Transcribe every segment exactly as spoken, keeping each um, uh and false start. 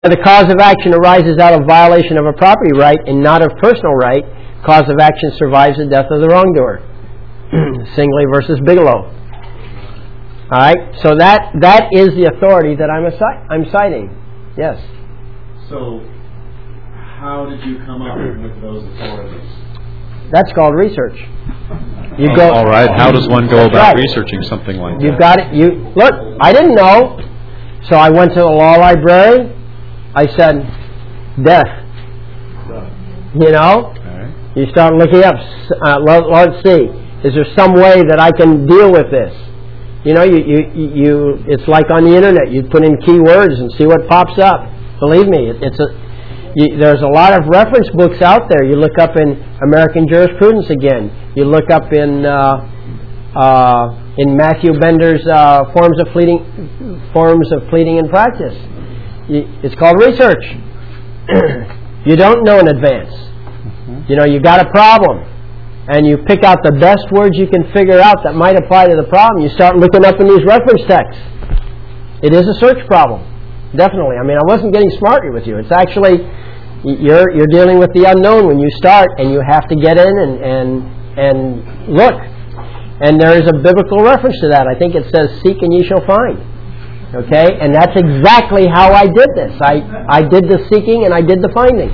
the cause of action arises out of violation of a property right and not of personal right, cause of action survives the death of the wrongdoer. Singley versus Bigelow. All right, so that that is the authority that I'm assi- I'm citing. Yes. So, how did you come up with those authorities? That's called research. You oh, go. All right. How does one go about right. researching something like that? You've got it. You look. I didn't know, so I went to the law library. I said, "Death." You know. Okay. You start looking up. Uh, let, let's see. Is there some way that I can deal with this? You know, you, you, you, it's like on the internet. You put in keywords and see what pops up. Believe me, it, it's a, you, there's a lot of reference books out there. You look up in American Jurisprudence again. You look up in uh, uh, in Matthew Bender's uh, forms of pleading, forms of pleading and practice. You, it's called research. You don't know in advance. Mm-hmm. You know, you got a problem. And you pick out the best words you can figure out that might apply to the problem. You start looking up in these reference texts. It is a search problem, definitely. I mean, I wasn't getting smarter with you. It's actually, you're you're dealing with the unknown when you start, and you have to get in and and and look. And there is a biblical reference to that. I think it says, "Seek and ye shall find." Okay, and that's exactly how I did this. I I did the seeking and I did the finding.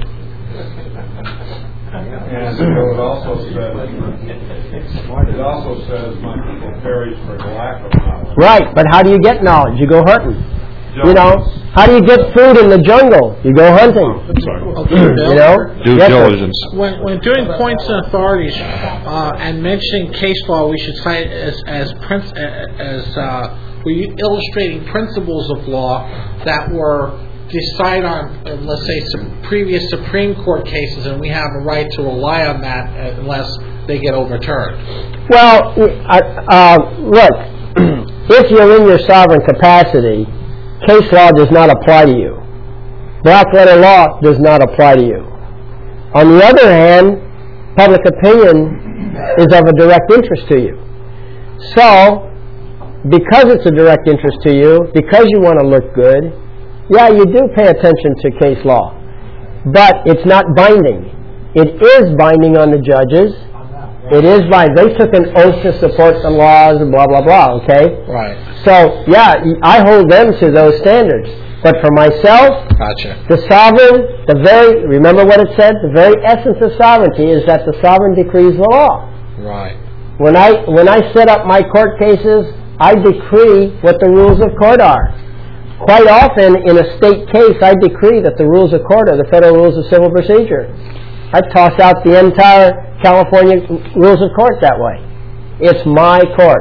And it also says, it also says my people perish for the lack of knowledge. Right, but how do you get knowledge? You go hunting. Diligence. You know, how do you get food in the jungle? You go hunting. Okay, You know, Due yes, diligence. When, when doing points and authorities uh, and mentioning case law, we should cite as as princ- as uh, we're illustrating principles of law that were decided on, uh, let's say, some previous Supreme Court cases, and we have a right to rely on that unless they get overturned. Well, uh, uh, look, if you're in your sovereign capacity, case law does not apply to you. Black letter law does not apply to you. On the other hand, public opinion is of a direct interest to you. So, because it's a direct interest to you, because you want to look good, yeah, you do pay attention to case law. But it's not binding. It is binding on the judges. It is binding. They took an oath to support the laws and blah, blah, blah, okay? Right. So, yeah, I hold them to those standards. But for myself, Gotcha. the sovereign, the very, remember what it said? The very essence of sovereignty is that the sovereign decrees the law. Right. When I, when I set up my court cases, I decree what the rules of court are. Quite often, in a state case, I decree that the rules of court are the federal rules of civil procedure. I toss out the entire California rules of court that way. It's my court.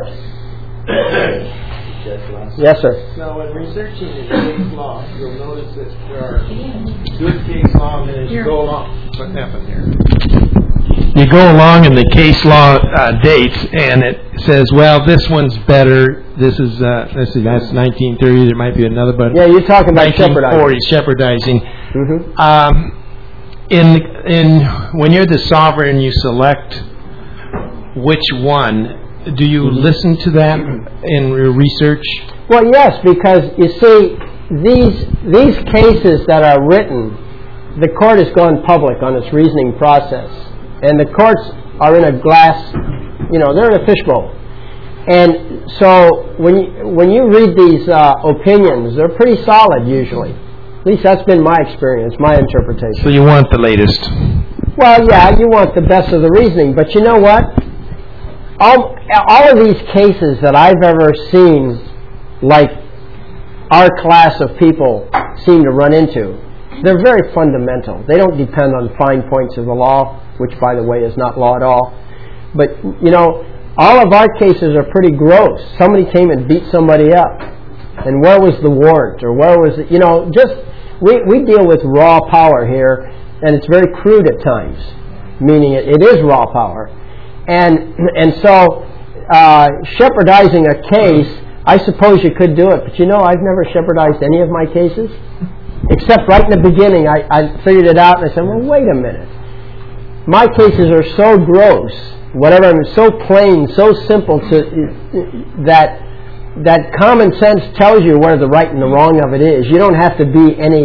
Yes, sir. Now, when researching the case law, you'll notice that there are good case law, and as you go along, what happened here? You go along in the case law uh, dates, and it says, "Well, this one's better. This is uh, this is that's nineteen thirty. There might be another, but yeah, you're talking about nineteen forty shepherdizing." Mm-hmm. Um, in in when you're the sovereign, you select which one. Do you mm-hmm. listen to that in your research? Well, yes, because you see, these these cases that are written, the court has gone public on its reasoning process, and the courts are in a glass, you know, they're in a fishbowl. And so when you, when you read these uh, opinions, they're pretty solid usually. At least that's been my experience, my interpretation. So you want the latest? Well, yeah, you want the best of the reasoning, but you know what? All, all of these cases that I've ever seen, like our class of people seem to run into, they're very fundamental. They don't depend on fine points of the law, which, by the way, is not law at all. But, you know, all of our cases are pretty gross. Somebody came and beat somebody up. And where was the warrant? Or where was it? You know, just, we, we deal with raw power here, and it's very crude at times, meaning it, it is raw power. And and so, uh, shepherdizing a case, I suppose you could do it, but you know, I've never shepherdized any of my cases, except right in the beginning, I, I figured it out, and I said, well, wait a minute. My cases are so gross, whatever, I mean, so plain, so simple, to that that common sense tells you where the right and the wrong of it is. You don't have to be any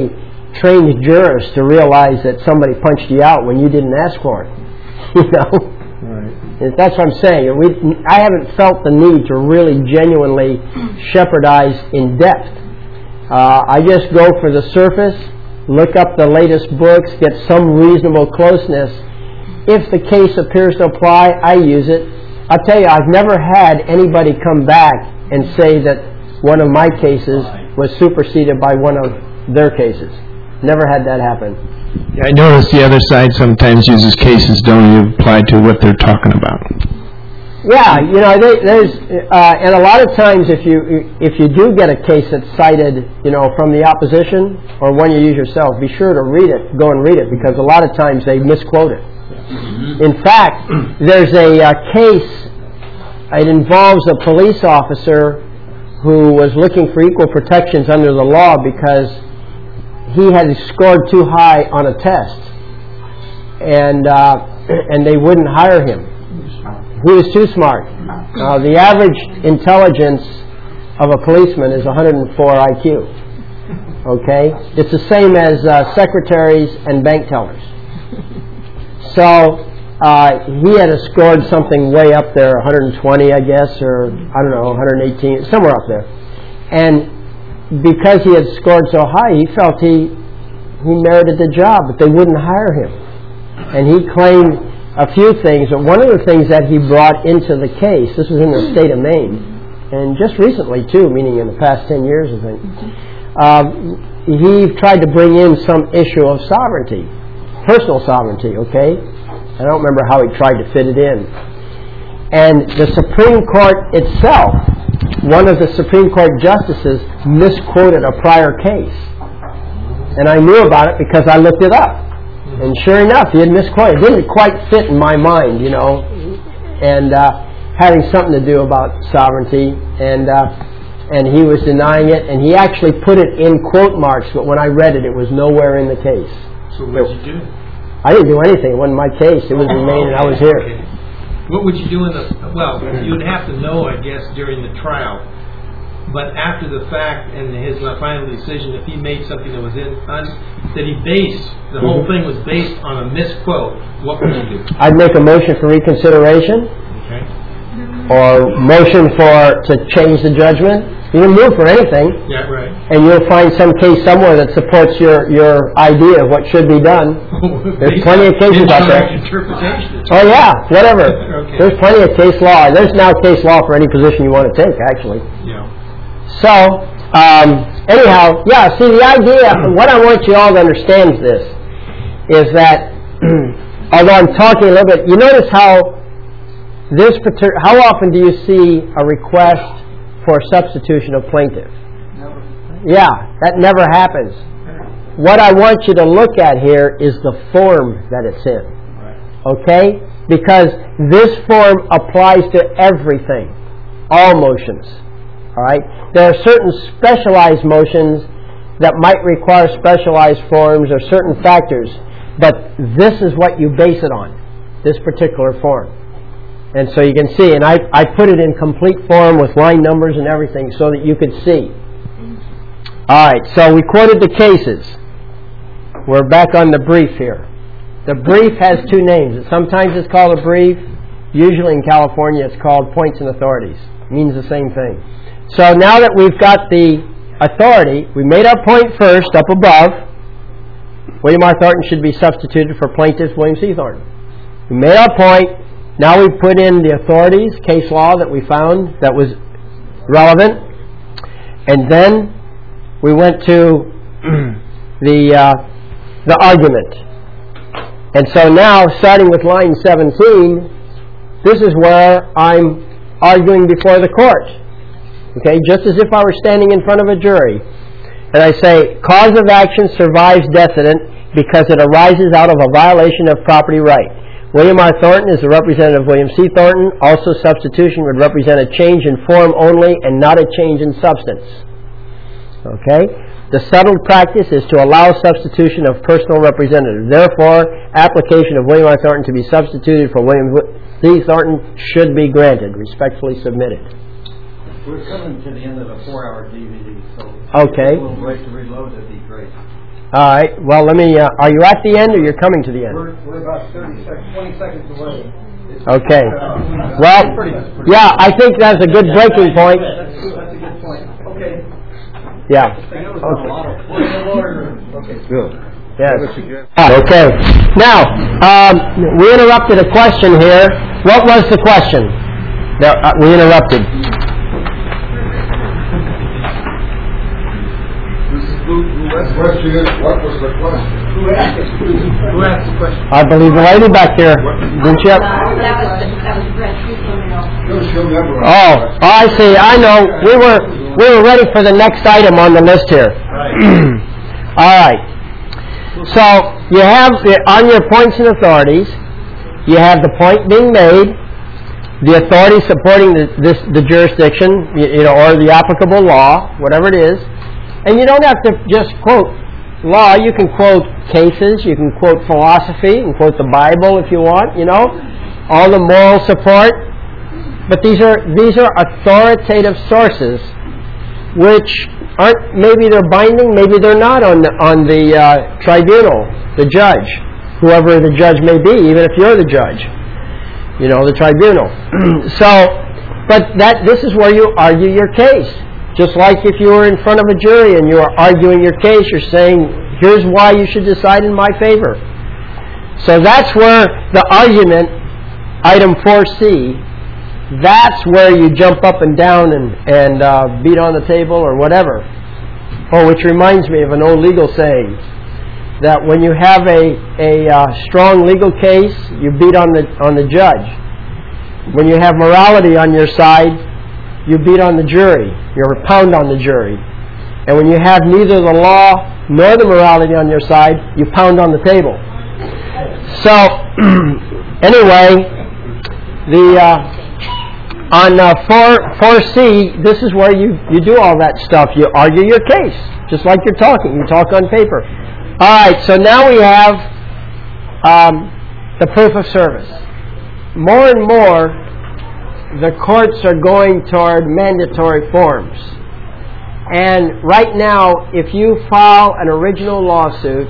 trained jurors to realize that somebody punched you out when you didn't ask for it. You know? Right. And that's what I'm saying. We, I haven't felt the need to really genuinely shepherdize in depth. Uh, I just go for the surface, look up the latest books, get some reasonable closeness. If the case appears to apply, I use it. I'll tell you, I've never had anybody come back and say that one of my cases was superseded by one of their cases. Never had that happen. Yeah, I notice the other side sometimes uses cases don't even apply to what they're talking about. Yeah, you know, they, there's uh, and a lot of times if you if you do get a case that's cited, you know, from the opposition or one you use yourself, be sure to read it. Go and read it because a lot of times they misquote it. In fact, there's a uh, case. It involves a police officer who was looking for equal protections under the law because he had scored too high on a test, and uh, and they wouldn't hire him. He was too smart. Uh, the average intelligence of a policeman is one hundred four I Q. Okay? It's the same as uh, secretaries and bank tellers. So uh, he had scored something way up there, one hundred twenty, I guess, or I don't know, one hundred eighteen, somewhere up there. And because he had scored so high, he felt he he merited the job, but they wouldn't hire him. And he claimed a few things, but one of the things that he brought into the case, this was in the state of Maine, and just recently too, meaning in the past ten years, I think, um, he tried to bring in some issue of sovereignty, personal sovereignty, okay? I don't remember how he tried to fit it in. And the Supreme Court itself, one of the Supreme Court justices misquoted a prior case. And I knew about it because I looked it up. And sure enough, he had misquoted. It didn't quite fit in my mind, you know, and uh, having something to do about sovereignty. And uh, and he was denying it, and he actually put it in quote marks, but when I read it, it was nowhere in the case. So what did you do? I didn't do anything. It wasn't my case. It was in Maine, and I was here. Okay. What would you do in the, well, you'd have to know, I guess, during the trial. But after the fact and his final decision, if he made something that was in, un, that he based, the whole thing was based on a misquote, what would you do? I'd make a motion for reconsideration, Okay. or motion for to change the judgment. You can move for anything, Yeah, right. and you'll find some case somewhere that supports your, your idea of what should be done. There's Based plenty on of cases out there. incorrect interpretation. Oh yeah, whatever. Okay. There's plenty of case law. There's now case law for any position you want to take, actually. Yeah. So, um, anyhow, yeah, see, the idea, what I want you all to understand is this, is that, although I'm talking a little bit, you notice how this particular, how often do you see a request for substitution of plaintiff? Never. Yeah, that never happens. What I want you to look at here is the form that it's in. Okay? Because this form applies to everything. All motions. Alright? There are certain specialized motions that might require specialized forms or certain factors, but this is what you base it on, this particular form. And so you can see, and I, I put it in complete form with line numbers and everything so that you could see. Alright, so we quoted the cases. We're back on the brief here. The brief has two names. Sometimes it's called a brief. Usually in California it's called points and authorities. It means the same thing. So now that we've got the authority, we made our point first up above. William R. Thornton should be substituted for plaintiff William C. Thornton. We made our point. Now we put in the authorities, case law that we found that was relevant. And then we went to the uh, the argument. And so now, starting with line seventeen, this is where I'm arguing before the court. Okay, just as if I were standing in front of a jury. And I say, cause of action survives decedent because it arises out of a violation of property right. William R. Thornton is the representative of William C. Thornton. Also, substitution would represent a change in form only and not a change in substance. Okay? The settled practice is to allow substitution of personal representative. Therefore, application of William R. Thornton to be substituted for William C. Thornton should be granted. Respectfully submitted. We're coming to the end of the four-hour D V D, so okay. we'll wait to reload at the great. All right. Well, let me. Uh, are you at the end, or you're coming to the end? We're, we're about thirty seconds, twenty seconds away. It's, Okay. uh, Well, yeah, I think that's a good breaking point. That's, that's a good point. Okay. Yeah. I know it's not a lot of. Okay. Bill. Yes. Okay. Now, um, we interrupted a question here. What was the question? No, uh, we interrupted. The question is, what was the question? Who asked it? Who asked the question? I believe the lady back there. Didn't you? That was, that was Brett. She's coming up. She'll never Oh, I see. I know. We were we were ready for the next item on the list here. All right. So you have the, on your points and authorities, you have the point being made, the authority supporting the, this, the jurisdiction, you, you know, or the applicable law, whatever it is, and you don't have to just quote law. You can quote cases, you can quote philosophy, you can quote the Bible if you want. You know, all the moral support. But these are these are authoritative sources, which aren't, maybe they're binding, maybe they're not on the, on the uh, tribunal, the judge, whoever the judge may be, even if you're the judge, you know, the tribunal. So, but that this is where you argue your case. Just like if you were in front of a jury and you are arguing your case, you're saying, here's why you should decide in my favor. So that's where the argument, item four C, that's where you jump up and down and, and uh, beat on the table or whatever. Oh, which reminds me of an old legal saying, that when you have a, a uh, strong legal case, you beat on the, on the judge. When you have morality on your side, you beat on the jury. You pound on the jury. And when you have neither the law nor the morality on your side, you pound on the table. So, anyway, the... Uh, On uh, four C, this is where you, you do all that stuff. You argue your case, just like you're talking. You talk on paper. All right, so now we have um, the proof of service. More and more, the courts are going toward mandatory forms. And right now, if you file an original lawsuit,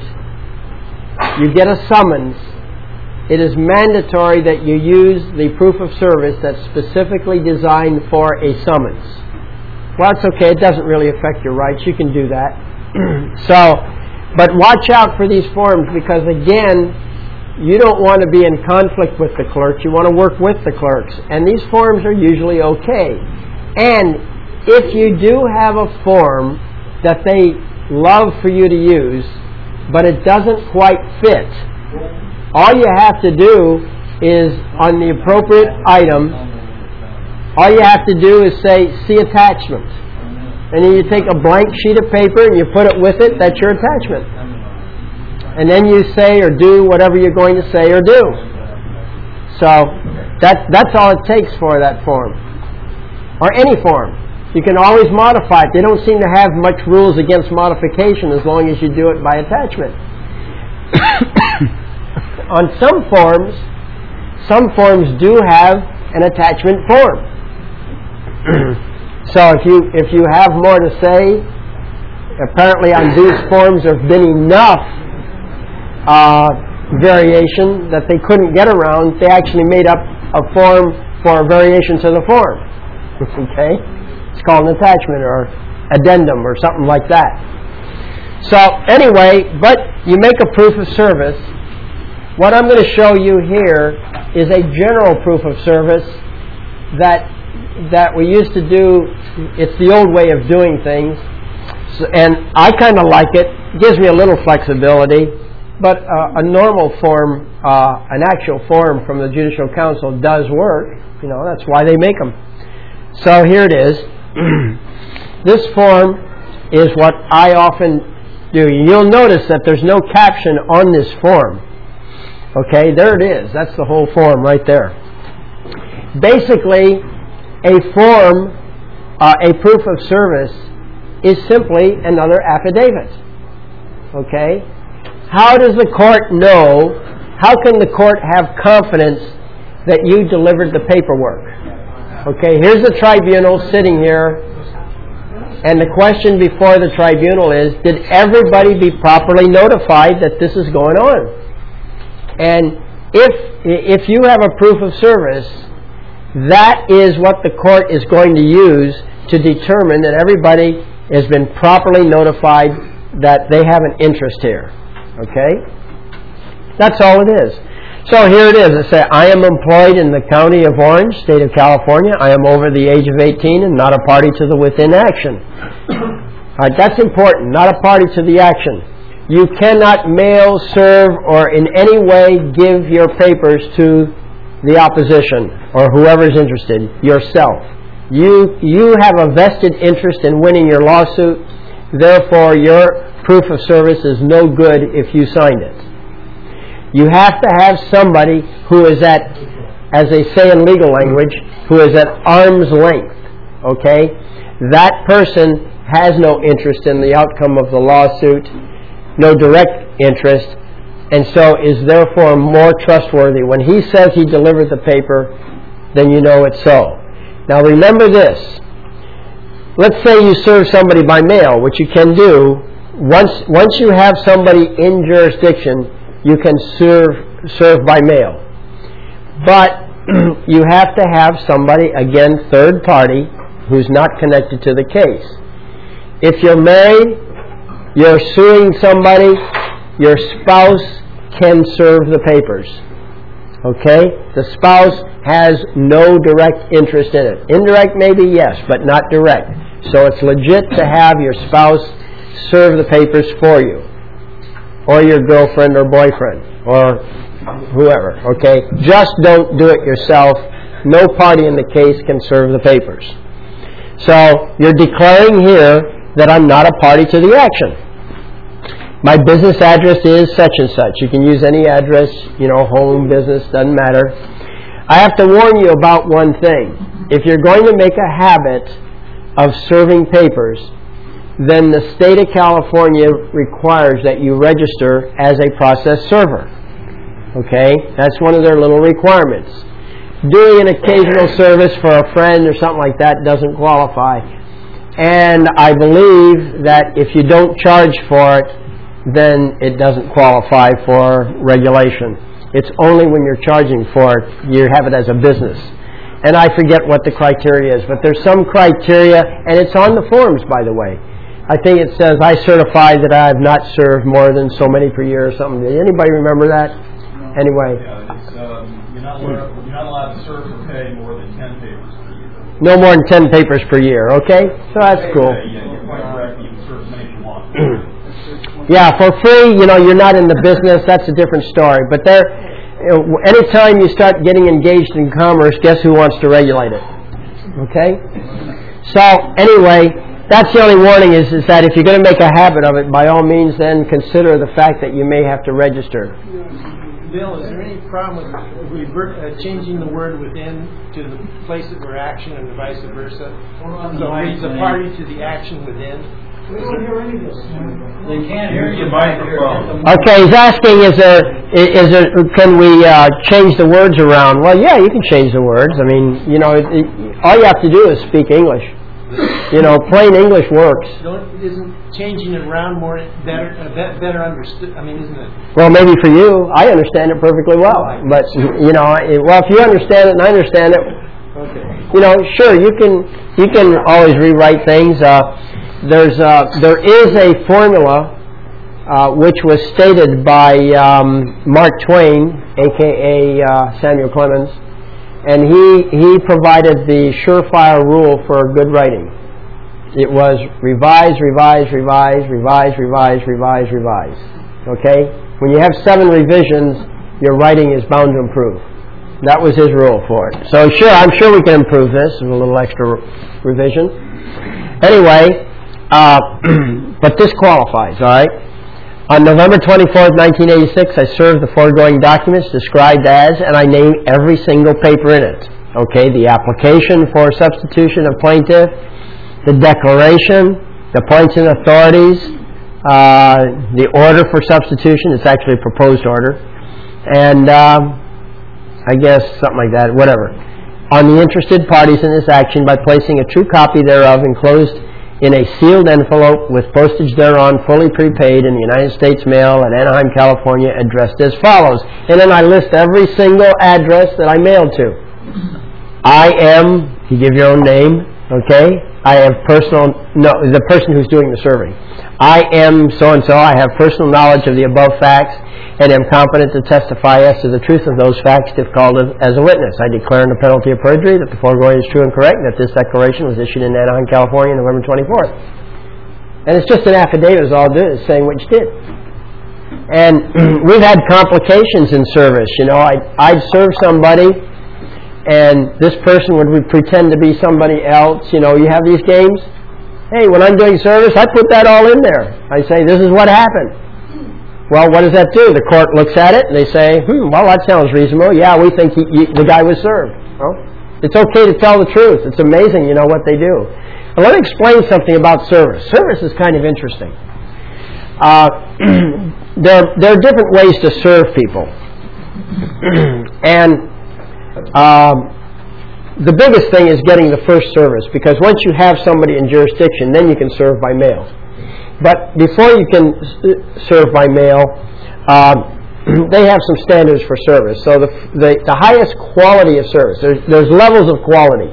you get a summons. It is mandatory that you use the proof of service that's specifically designed for a summons. Well, it's okay. It doesn't really affect your rights. You can do that. So, but watch out for these forms because, again, you don't want to be in conflict with the clerks. You want to work with the clerks. And these forms are usually okay. And if you do have a form that they love for you to use, but it doesn't quite fit, all you have to do is, on the appropriate item, all you have to do is say, see attachment. And then you take a blank sheet of paper and you put it with it, that's your attachment. And then you say or do whatever you're going to say or do. So, that, that's all it takes for that form. Or any form. You can always modify it. They don't seem to have much rules against modification as long as you do it by attachment. On some forms, some forms do have an attachment form. So if you if you have more to say, apparently on these forms there have been enough uh, variation that they couldn't get around. They actually made up a form for a variation to the form. Okay? It's called an attachment or addendum or something like that. So anyway, but you make a proof of service. What I'm going to show you here is a general proof of service that that we used to do. It's the old way of doing things, so, and I kind of like it. It gives me a little flexibility, but uh, a normal form, uh, an actual form from the Judicial Council does work. You know, that's why they make them. So here it is. This form is what I often do. You'll notice that there's no caption on this form. Okay, there it is. That's the whole form right there. Basically, a form, uh, a proof of service, is simply another affidavit. Okay? How does the court know, how can the court have confidence that you delivered the paperwork? Okay, here's the tribunal sitting here. And the question before the tribunal is, did everybody be properly notified that this is going on? And if if you have a proof of service, that is what the court is going to use to determine that everybody has been properly notified that they have an interest here. Okay? That's all it is. So here it is. It says, I am employed in the county of Orange, state of California. I am over the age of eighteen and not a party to the within action. All right, that's important. Not a party to the action. You cannot mail, serve, or in any way give your papers to the opposition or whoever is interested, yourself. You, you have a vested interest in winning your lawsuit. Therefore, your proof of service is no good if you signed it. You have to have somebody who is at, as they say in legal language, who is at arm's length. Okay? That person has no interest in the outcome of the lawsuit, no direct interest, and so is therefore more trustworthy. When he says he delivered the paper, then you know it's so. Now remember this. Let's say you serve somebody by mail, which you can do. Once, once you have somebody in jurisdiction, you can serve serve by mail. But you have to have somebody, again, third party, who's not connected to the case. If you're married, you're suing somebody, your spouse can serve the papers. Okay? The spouse has no direct interest in it. Indirect maybe, yes, but not direct. So it's legit to have your spouse serve the papers for you, or your girlfriend or boyfriend, or whoever, okay? Just don't do it yourself. No party in the case can serve the papers. So, you're declaring here that I'm not a party to the action. My business address is such and such. You can use any address, you know, home, business, doesn't matter. I have to warn you about one thing. If you're going to make a habit of serving papers, then the state of California requires that you register as a process server. Okay? That's one of their little requirements. Doing an occasional service for a friend or something like that doesn't qualify. And I believe that if you don't charge for it, then it doesn't qualify for regulation. It's only when you're charging for it, you have it as a business. And I forget what the criteria is, but there's some criteria, and it's on the forms, by the way. I think it says, I certify that I have not served more than so many per year or something. Did anybody remember that? No. Anyway. Yeah, it's, um, you're, not allowed, you're not allowed to serve or pay more than ten papers per year. No more than ten papers per year, okay? So that's cool. Yeah, yeah, you're quite correct. You can serve as many as you want. Yeah, for free, you know, you're not in the business. That's a different story. But there, anytime you start getting engaged in commerce, guess who wants to regulate it? Okay? So, anyway, that's the only warning is, is that if you're going to make a habit of it, by all means then consider the fact that you may have to register. Bill, is there any problem with revert, uh, changing the word within to the place that we're action and vice versa? So it reads a party to the action within. We don't hear any of this. They can't hear you. Microphone. Okay, he's asking, is there, is there, can we uh, change the words around? Well, yeah, you can change the words. I mean, you know, it, it, all you have to do is speak English. You know, plain English works. Don't, isn't changing it around more better, uh, be, better understood? I mean, isn't it? Well, maybe for you, I understand it perfectly well. But you know, it, well, if you understand it and I understand it, okay. You know, sure, you can you can always rewrite things. Uh, there's uh, there is a formula uh, which was stated by um, Mark Twain, aka uh, Samuel Clemens. And he, he provided the surefire rule for good writing. It was revise, revise, revise, revise, revise, revise, revise. Okay? When you have seven revisions, your writing is bound to improve. That was his rule for it. So sure, I'm sure we can improve this with a little extra revision. Anyway, uh, but this qualifies, all right? On November twenty-fourth, nineteen eighty-six, I served the foregoing documents described as, and I name every single paper in it. Okay, the application for substitution of plaintiff, the declaration, the points and authorities, uh, the order for substitution, it's actually a proposed order, and um, I guess something like that, whatever. On the interested parties in this action by placing a true copy thereof enclosed in a sealed envelope with postage thereon, fully prepaid, in the United States Mail at Anaheim, California, addressed as follows. And then I list every single address that I mailed to. I am, you give your own name, okay? I have personal, no, the person who's doing the serving. I am so-and-so, I have personal knowledge of the above facts, and am competent to testify as to the truth of those facts if called as a witness. I declare under penalty of perjury that the foregoing is true and correct, and that this declaration was issued in Anaheim, California, November twenty-fourth. And it's just an affidavit, is all it is, saying what you did. And we've had complications in service. You know, I'd, I'd serve somebody, and this person would pretend to be somebody else. You know, you have these games. Hey, when I'm doing service, I put that all in there. I say, this is what happened. Well, what does that do? The court looks at it and they say, hmm, well, that sounds reasonable. Yeah, we think he, he, the guy was served. Well, it's okay to tell the truth. It's amazing, you know, what they do. But let me explain something about service. Service is kind of interesting. Uh, there, there are different ways to serve people. And um, the biggest thing is getting the first service, because once you have somebody in jurisdiction, then you can serve by mail. But before you can serve by mail, um, they have some standards for service. So the, the, the highest quality of service, there's, there's levels of quality.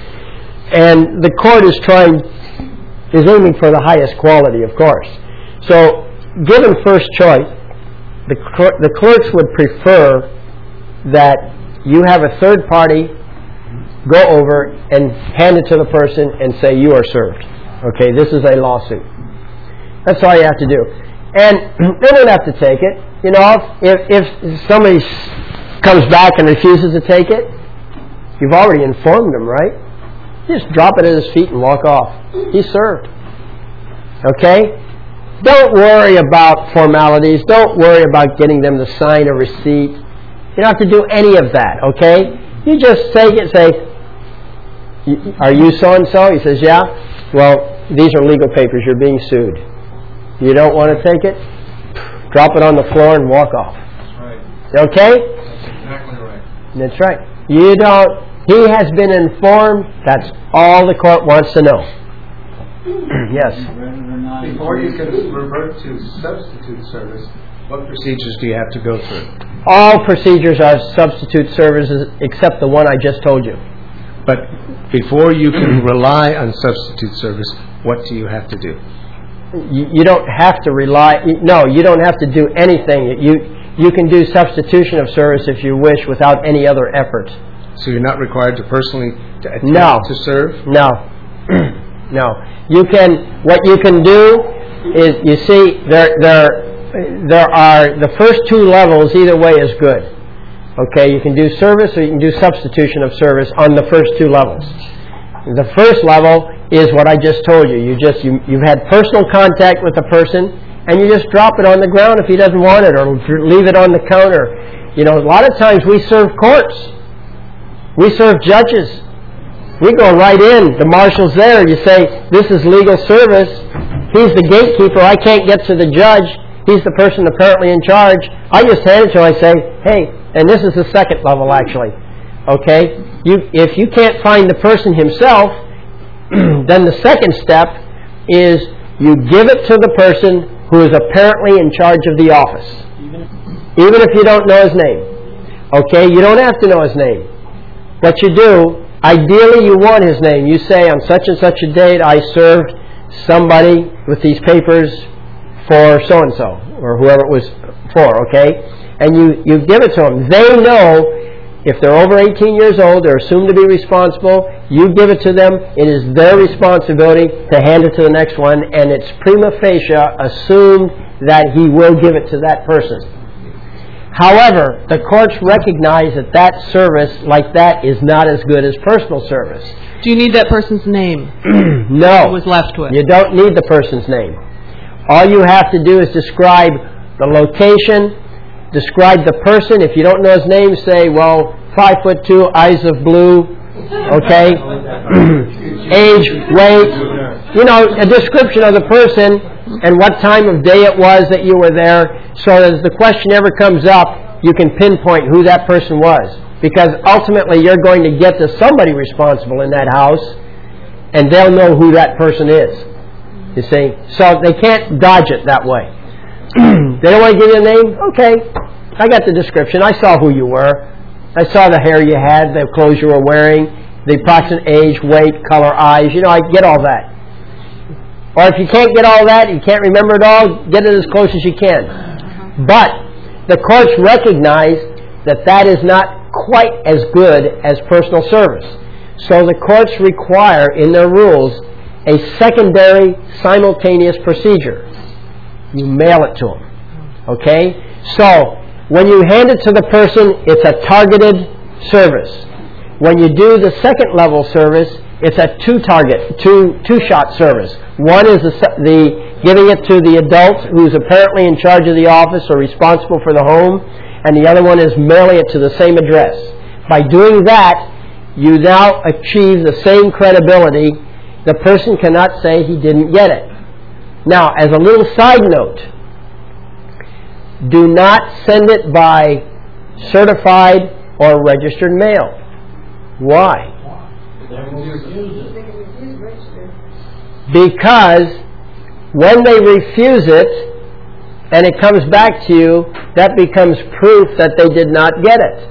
And the court is trying, is aiming for the highest quality, of course. So given first choice, the, the clerks would prefer that you have a third party go over and hand it to the person and say, you are served. Okay, this is a lawsuit. That's all you have to do. And they don't have to take it. You know, if, if somebody comes back and refuses to take it, you've already informed them, right? You just drop it at his feet and walk off. He's served. Okay? Don't worry about formalities. Don't worry about getting them to sign a receipt. You don't have to do any of that, okay? You just take it and say, are you so-and-so? He says, yeah. Well, these are legal papers. You're being sued. You don't want to take it? Drop it on the floor and walk off. That's right. Okay? That's exactly right. That's right. You don't, he has been informed. That's all the court wants to know. Yes? Before you can revert to substitute service, what procedures do you have to go through? All procedures are substitute services except the one I just told you. But before you can rely on substitute service, what do you have to do? You, you don't have to rely, no, you don't have to do anything. You, you can do substitution of service if you wish without any other effort. So you're not required to personally to attempt no. to serve? No. No. You can, what you can do is, you see, there, there, there are, the first two levels, either way is good. Okay, you can do service or you can do substitution of service on the first two levels. The first level is what I just told you. You just, you, you've had personal contact with a person and you just drop it on the ground if he doesn't want it, or leave it on the counter. You know, a lot of times we serve courts. We serve judges. We go right in. The marshal's there. You say, this is legal service. He's the gatekeeper. I can't get to the judge. He's the person apparently in charge. I just hand it to him. I say, hey, and this is the second level actually. Okay? You, if you can't find the person himself, then the second step is you give it to the person who is apparently in charge of the office. Even if you don't know his name. Okay? You don't have to know his name. What you do, ideally you want his name. You say, on such and such a date, I served somebody with these papers for so-and-so, or whoever it was for, okay? And you, you give it to them. They know if they're over eighteen years old, they're assumed to be responsible. You give it to them. It is their responsibility to hand it to the next one, and it's prima facie assumed that he will give it to that person. However, the courts recognize that that service like that is not as good as personal service. Do you need that person's name? No. Who was left with? You don't need the person's name. All you have to do is describe the location, describe the person. If you don't know his name, say, well, five foot two, eyes of blue, okay? Age, weight, you know, a description of the person and what time of day it was that you were there, so that if the question ever comes up, you can pinpoint who that person was. Because ultimately you're going to get to somebody responsible in that house, and they'll know who that person is. You see? So they can't dodge it that way. They don't want to give you a name? Okay. I got the description. I saw who you were. I saw the hair you had, the clothes you were wearing, the approximate age, weight, color, eyes. You know, I get all that. Or if you can't get all that, you can't remember it all, get it as close as you can. But the courts recognize that that is not quite as good as personal service. So the courts require in their rules a secondary simultaneous procedure. You mail it to them. Okay? So when you hand it to the person, it's a targeted service. When you do the second level service, it's a two target, two two shot service. One is the, the giving it to the adult who's apparently in charge of the office or responsible for the home, and the other one is mailing it to the same address. By doing that, you now achieve the same credibility. The person cannot say he didn't get it. Now, as a little side note, do not send it by certified or registered mail. Why? Because when they refuse it and it comes back to you, that becomes proof that they did not get it.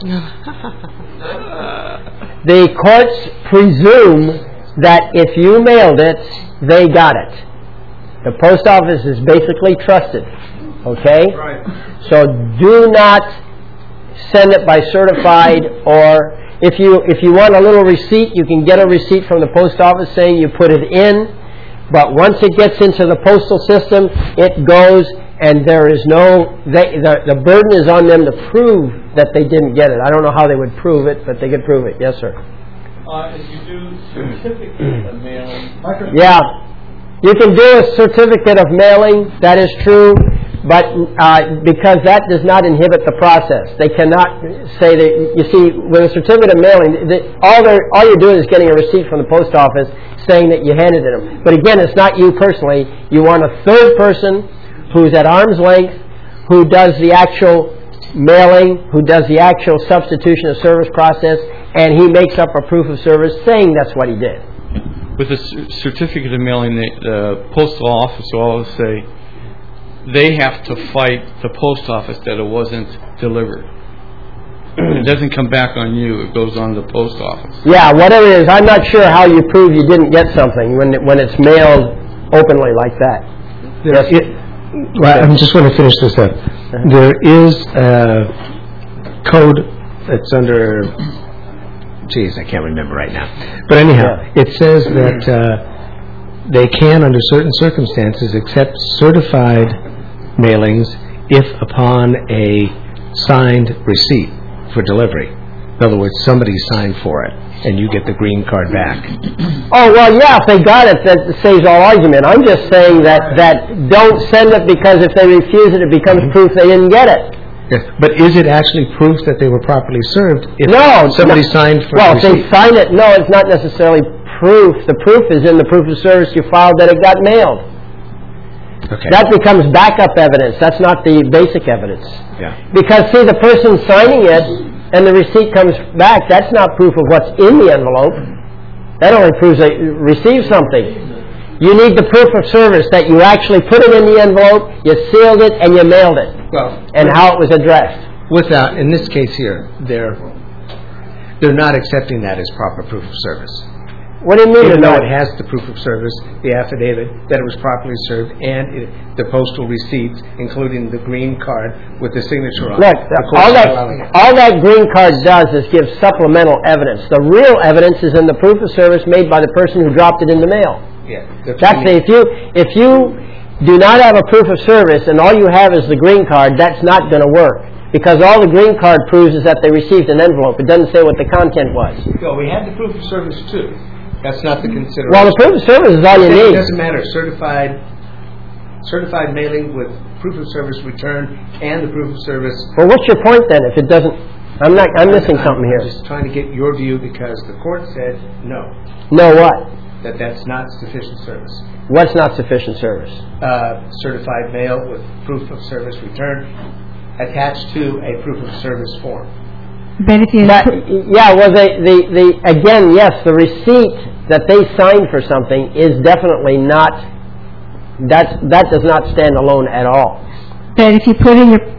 The courts presume that if you mailed it, they got it. The post office is basically trusted. Okay? Right. So do not send it by certified, or if you if you want a little receipt, you can get a receipt from the post office saying you put it in, but once it gets into the postal system, it goes, and there is no, they, the, the burden is on them to prove that they didn't get it. I don't know how they would prove it, but they could prove it. Yes, sir. Uh, if you do certificate of mailing, yeah, you can do a certificate of mailing, that is true, but uh, because that does not inhibit the process. They cannot say that, you see, with a certificate of mailing, the, all, all you're doing is getting a receipt from the post office saying that you handed it them. But again, it's not you personally. You want a third person who's at arm's length, who does the actual mailing, who does the actual substitution of service process, and he makes up a proof of service saying that's what he did. With a certificate of mailing, the uh, postal office will always say they have to fight the post office that it wasn't delivered. It doesn't come back on you; it goes on the post office. Yeah, whatever it is, I'm not sure how you prove you didn't get something when it, when it's mailed openly like that. Yes. It, well, I just want to finish this up. Uh-huh. There is a code that's under. Geez, I can't remember right now. But anyhow, yeah. It says that uh, they can, under certain circumstances, accept certified mailings if upon a signed receipt for delivery. In other words, somebody signed for it, and you get the green card back. Oh, well, yeah, if they got it, that saves all argument. I'm just saying that, that don't send it because if they refuse it, it becomes mm-hmm. proof they didn't get it. Yes. But is it actually proof that they were properly served if no, somebody no. signed for well, the receipt? Well, if they sign it, no, it's not necessarily proof. The proof is in the proof of service you filed that it got mailed. Okay. That becomes backup evidence. That's not the basic evidence. Yeah. Because, see, the person signing it and the receipt comes back, that's not proof of what's in the envelope. That only proves they received something. You need the proof of service that you actually put it in the envelope, you sealed it, and you mailed it. Well, and how it was addressed. Without, in this case here, they're they're not accepting that as proper proof of service. What do you mean? Even though it has the proof of service, the affidavit that it was properly served, and it, the postal receipts, including the green card with the signature on Look, it. Look, all that all that green card does is give supplemental evidence. The real evidence is in the proof of service made by the person who dropped it in the mail. Yeah, that's the, if you if you do not have a proof of service and all you have is the green card, that's not going to work. Because all the green card proves is that they received an envelope. It doesn't say what the content was. Well, we had the proof of service too. That's not the consideration. Well, the proof of service is all you need. It doesn't matter. Certified certified mailing with proof of service return and the proof of service. Well, what's your point then if it doesn't... I'm not. I'm missing I'm, something here. I'm just trying to get your view because the court said no. No what? That that's not sufficient service. What's not sufficient service? Uh, certified mail with proof of service return attached to a proof of service form. But if you that, yeah, well, the, the, the again, yes, the receipt that they signed for something is definitely not That's, that does not stand alone at all. But if you put in your